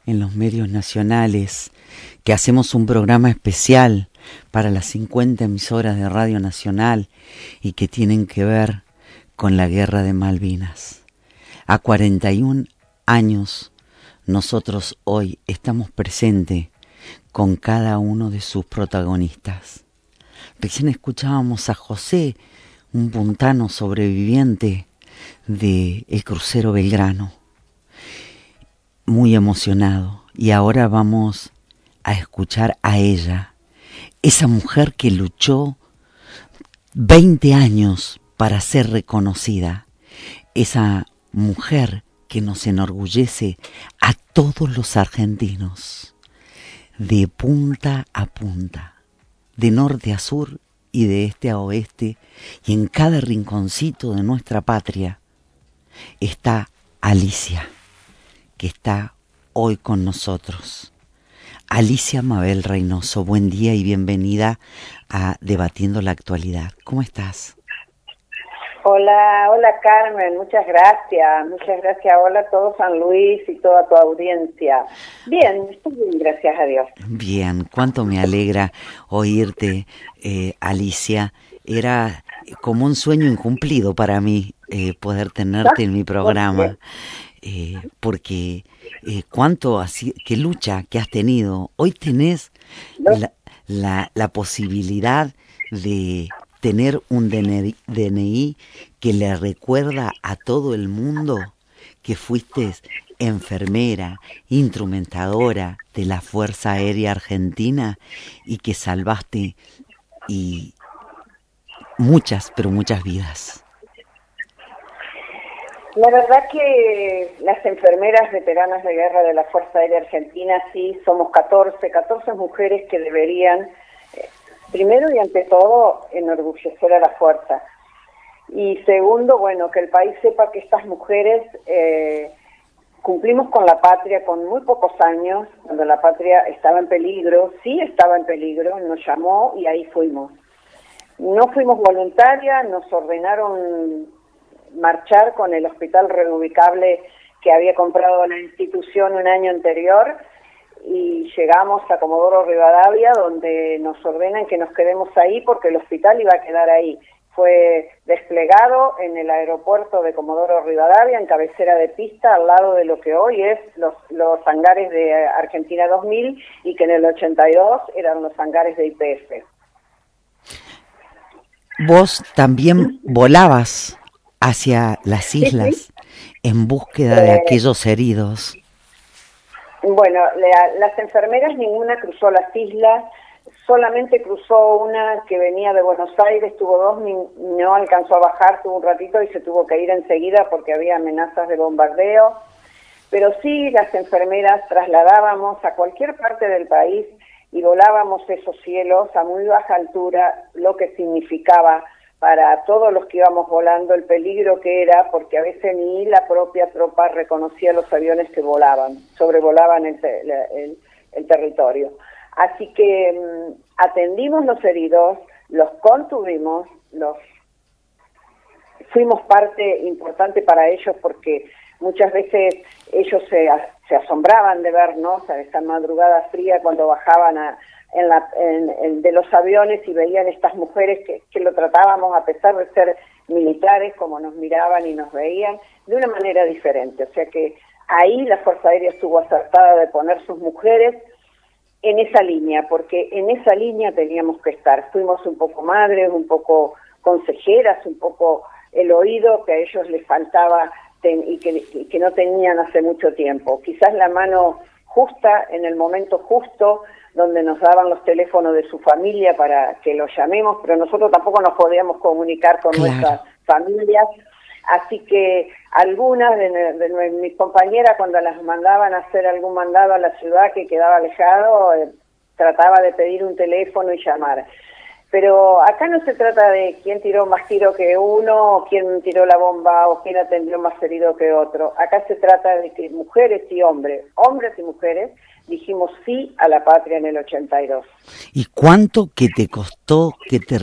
en los medios nacionales, que hacemos un programa especial para las 50 emisoras de Radio Nacional y que tienen que ver con la Guerra de Malvinas. A 41 años, nosotros hoy estamos presentes con cada uno de sus protagonistas. Recién escuchábamos a José, un puntano sobreviviente del crucero Belgrano, muy emocionado. Y ahora vamos a escuchar a ella, esa mujer que luchó 20 años para ser reconocida, esa mujer que nos enorgullece a todos los argentinos, de punta a punta, de norte a sur y de este a oeste, y en cada rinconcito de nuestra patria está Alicia, que está hoy con nosotros. Alicia Mabel Reynoso, buen día y bienvenida a Debatiendo la Actualidad. ¿Cómo estás? Hola Carmen, muchas gracias. Hola a todo San Luis y toda tu audiencia. Bien, estoy bien, gracias a Dios. Bien, cuánto me alegra oírte, Alicia. Era como un sueño incumplido para mí poder tenerte en mi programa, porque qué lucha que has tenido. Hoy tenés la posibilidad de tener un DNI que le recuerda a todo el mundo que fuiste enfermera, instrumentadora de la Fuerza Aérea Argentina y que salvaste muchas vidas. La verdad que las enfermeras veteranas de guerra de la Fuerza Aérea Argentina, sí, somos 14 mujeres que deberían, primero y ante todo, enorgullecer a la fuerza. Y segundo, bueno, que el país sepa que estas mujeres cumplimos con la patria con muy pocos años, cuando la patria estaba en peligro, sí estaba en peligro, nos llamó y ahí fuimos. No fuimos voluntarias, nos ordenaron marchar con el hospital reubicable que había comprado la institución un año anterior y llegamos a Comodoro Rivadavia, donde nos ordenan que nos quedemos ahí porque el hospital iba a quedar ahí. Fue desplegado en el aeropuerto de Comodoro Rivadavia, en cabecera de pista, al lado de lo que hoy es los hangares de Argentina 2000 y que en el 82 eran los hangares de YPF. Vos también volabas hacia las islas en búsqueda de aquellos heridos. Bueno, las enfermeras ninguna cruzó las islas, solamente cruzó una que venía de Buenos Aires, tuvo 2, no alcanzó a bajar, tuvo un ratito y se tuvo que ir enseguida porque había amenazas de bombardeo, pero sí las enfermeras trasladábamos a cualquier parte del país y volábamos esos cielos a muy baja altura, lo que significaba para todos los que íbamos volando el peligro que era, porque a veces ni la propia tropa reconocía los aviones que sobrevolaban el territorio. Así que atendimos los heridos, los contuvimos, fuimos parte importante para ellos porque muchas veces ellos se asombraban de vernos a esa madrugada fría cuando bajaban de los aviones y veían estas mujeres que lo tratábamos, a pesar de ser militares, como nos miraban y nos veían, de una manera diferente. O sea que ahí la Fuerza Aérea estuvo acertada de poner sus mujeres en esa línea, porque en esa línea teníamos que estar. Fuimos un poco madres, un poco consejeras, un poco el oído que a ellos les faltaba y que no tenían hace mucho tiempo. Quizás la mano justa, en el momento justo, donde nos daban los teléfonos de su familia para que los llamemos, pero nosotros tampoco nos podíamos comunicar con nuestras familias. Así que algunas de mis compañeras, cuando las mandaban a hacer algún mandado a la ciudad que quedaba alejado, trataba de pedir un teléfono y llamar. Pero acá no se trata de quién tiró más tiro que uno, o quién tiró la bomba, o quién atendió más herido que otro. Acá se trata de que mujeres y hombres y mujeres, dijimos sí a la patria en el 82. ¿Y cuánto que te costó que te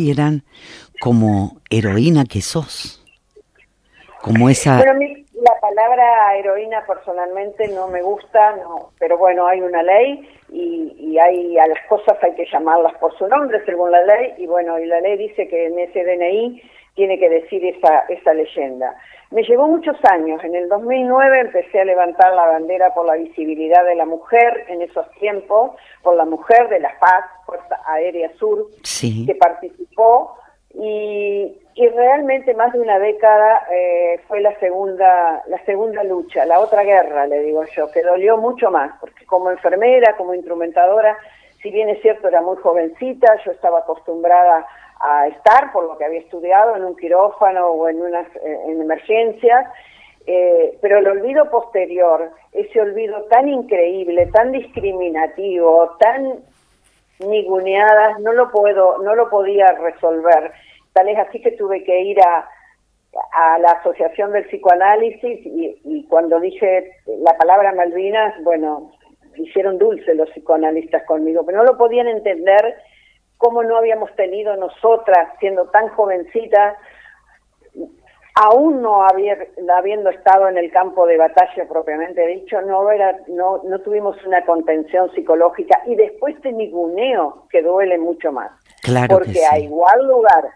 reconocieran como heroína que sos? Como esa... Bueno, la palabra heroína personalmente no me gusta, no, pero bueno, hay una ley y hay a las cosas hay que llamarlas por su nombre según la ley, y bueno, y la ley dice que en ese DNI tiene que decir esa leyenda. Me llevó muchos años. En el 2009 empecé a levantar la bandera por la visibilidad de la mujer en esos tiempos, por la mujer de la Paz, Fuerza Aérea Sur, Sí. que participó, y realmente más de una década fue la segunda lucha, la otra guerra, le digo yo, que dolió mucho más, porque como enfermera, como instrumentadora, si bien es cierto era muy jovencita, yo estaba acostumbrada a estar, por lo que había estudiado, en un quirófano o en emergencias, pero el olvido posterior, ese olvido tan increíble, tan discriminativo, tan ninguneadas, no lo podía resolver. Tal es así que tuve que ir a la Asociación del Psicoanálisis y cuando dije la palabra Malvinas, bueno, hicieron dulce los psicoanalistas conmigo, pero no lo podían entender cómo no habíamos tenido nosotras, siendo tan jovencitas, aún no habiendo estado en el campo de batalla propiamente dicho, no tuvimos una contención psicológica, y después de ninguneo que duele mucho más. Claro, porque que sí. a igual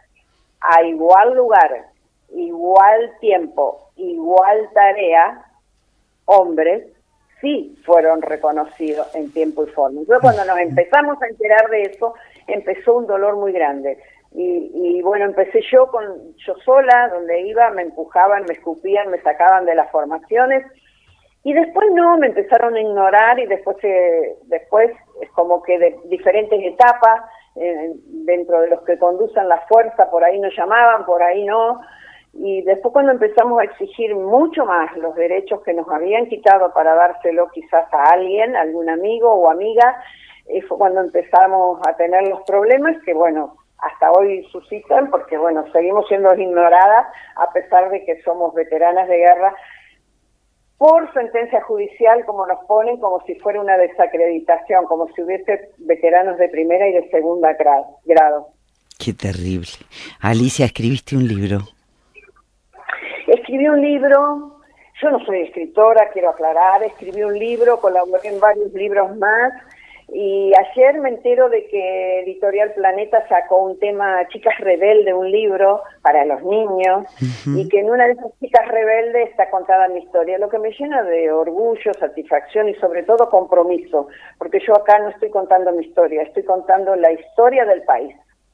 lugar, igual tiempo, igual tarea, hombres sí fueron reconocidos en tiempo y forma. Entonces, cuando nos empezamos a enterar de eso, empezó un dolor muy grande. Y bueno, empecé yo sola, donde iba, me empujaban, me escupían, me sacaban de las formaciones, y después no, me empezaron a ignorar, y después es como que de diferentes etapas, dentro de los que conducen la fuerza, por ahí nos llamaban, por ahí no, y después cuando empezamos a exigir mucho más los derechos que nos habían quitado para dárselo quizás a alguien, algún amigo o amiga, fue cuando empezamos a tener los problemas que, bueno, hasta hoy suscitan, porque bueno, seguimos siendo ignoradas a pesar de que somos veteranas de guerra por sentencia judicial, como nos ponen, como si fuera una desacreditación, como si hubiese veteranos de primera y de segunda grado. Qué terrible. Alicia, escribiste un libro. Escribí un libro, yo no soy escritora, quiero aclarar, escribí un libro, colaboré en varios libros más, y ayer me entero de que Editorial Planeta sacó un tema Chicas Rebeldes, un libro para los niños, y que en una de esas Chicas Rebeldes está contada mi historia, lo que me llena de orgullo, satisfacción y sobre todo compromiso, porque yo acá no estoy contando mi historia, estoy contando la historia del país.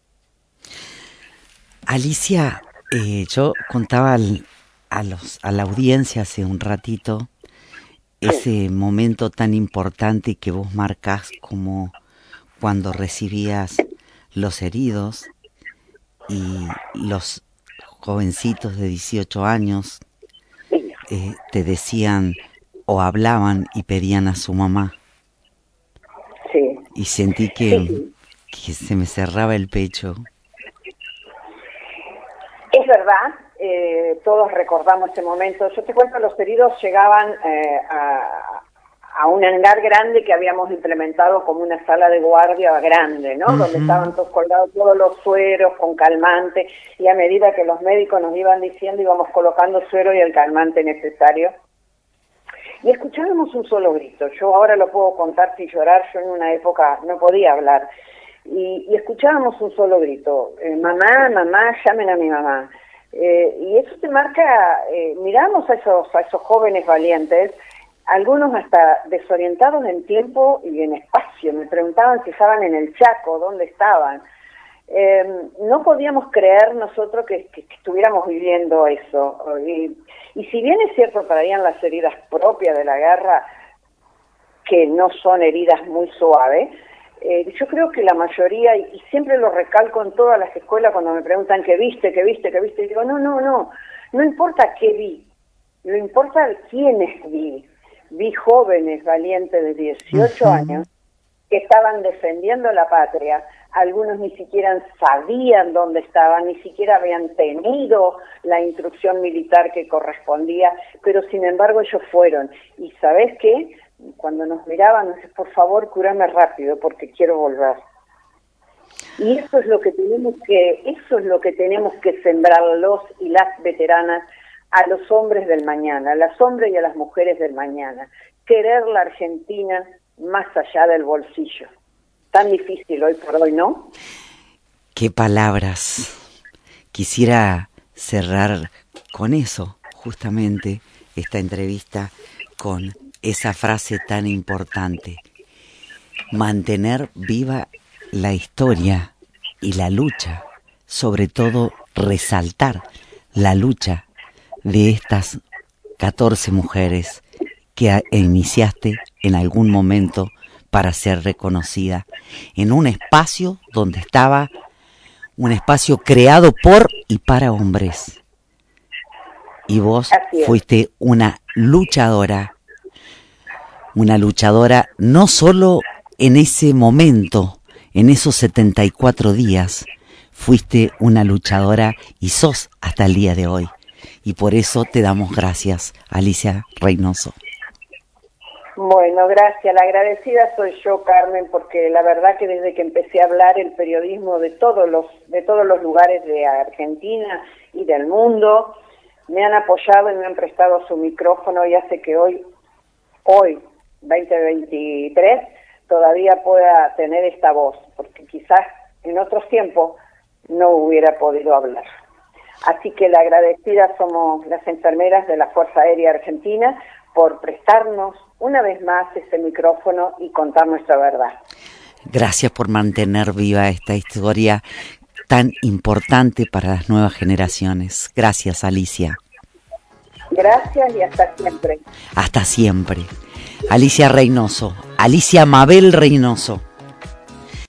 Alicia, yo contaba a la audiencia hace un ratito ese momento tan importante que vos marcás, como cuando recibías los heridos y los jovencitos de 18 años te decían o hablaban y pedían a su mamá. Sí. Y sentí que se me cerraba el pecho. Es verdad, todos recordamos ese momento. Yo te cuento, los heridos llegaban a un hangar grande que habíamos implementado como una sala de guardia grande, ¿no? Donde estaban todos colgados todos los sueros con calmante, y a medida que los médicos nos iban diciendo, íbamos colocando suero y el calmante necesario. Y escuchábamos un solo grito. Yo ahora lo puedo contar sin llorar, yo en una época no podía hablar. Y escuchábamos un solo grito, mamá, mamá, llamen a mi mamá. Y eso te marca, miramos a esos jóvenes valientes, algunos hasta desorientados en tiempo y en espacio. Me preguntaban si estaban en el Chaco, dónde estaban. No podíamos creer nosotros que estuviéramos viviendo eso. Y si bien es cierto, traían las heridas propias de la guerra, que no son heridas muy suaves, yo creo que la mayoría, y siempre lo recalco en todas las escuelas cuando me preguntan ¿qué viste? Y digo, no importa qué vi, no importa quiénes vi. Vi jóvenes valientes de 18 años que estaban defendiendo la patria. Algunos ni siquiera sabían dónde estaban, ni siquiera habían tenido la instrucción militar que correspondía, pero sin embargo ellos fueron. ¿Y sabés qué? Cuando nos miraban, nos decían, por favor, curame rápido porque quiero volver. Y eso es lo que tenemos que sembrar los y las veteranas a los hombres del mañana, a los hombres y a las mujeres del mañana. Querer la Argentina más allá del bolsillo. Tan difícil hoy por hoy, ¿no? Qué palabras. Quisiera cerrar con eso, justamente, esta entrevista, con esa frase tan importante. Mantener viva la historia y la lucha, sobre todo resaltar la lucha de estas 14 mujeres que iniciaste en algún momento para ser reconocida en un espacio donde estaba un espacio creado por y para hombres. Y vos fuiste una luchadora no solo en ese momento, en esos 74 días, fuiste una luchadora y sos hasta el día de hoy. Y por eso te damos gracias, Alicia Reynoso. Bueno, gracias. La agradecida soy yo, Carmen, porque la verdad que desde que empecé a hablar el periodismo de todos los lugares de Argentina y del mundo, me han apoyado y me han prestado su micrófono y hace que hoy, 2023, todavía pueda tener esta voz, porque quizás en otros tiempos no hubiera podido hablar. Así que la agradecida somos las enfermeras de la Fuerza Aérea Argentina por prestarnos una vez más ese micrófono y contar nuestra verdad. Gracias por mantener viva esta historia tan importante para las nuevas generaciones. Gracias, Alicia. Gracias y hasta siempre. Hasta siempre. Alicia Reynoso, Alicia Mabel Reynoso.